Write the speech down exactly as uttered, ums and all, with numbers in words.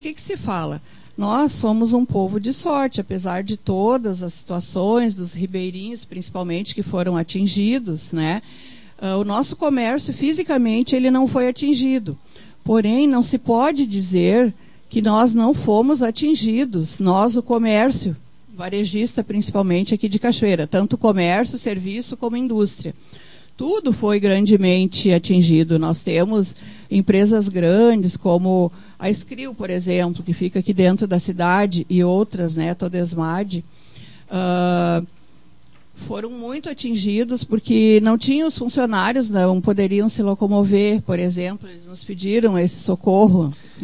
que, que se fala? Nós somos um povo de sorte, apesar de todas as situações dos ribeirinhos, principalmente, que foram atingidos, né? Uh, o nosso comércio, fisicamente, ele não foi atingido. Porém, não se pode dizer que nós não fomos atingidos, nós, o comércio, varejista principalmente aqui de Cachoeira, tanto comércio, serviço como indústria. Tudo foi grandemente atingido. Nós temos empresas grandes como a Escriu, por exemplo, que fica aqui dentro da cidade, e outras, né, Todesmad, uh, foram muito atingidos porque não tinham os funcionários, não poderiam se locomover, por exemplo, eles nos pediram esse socorro.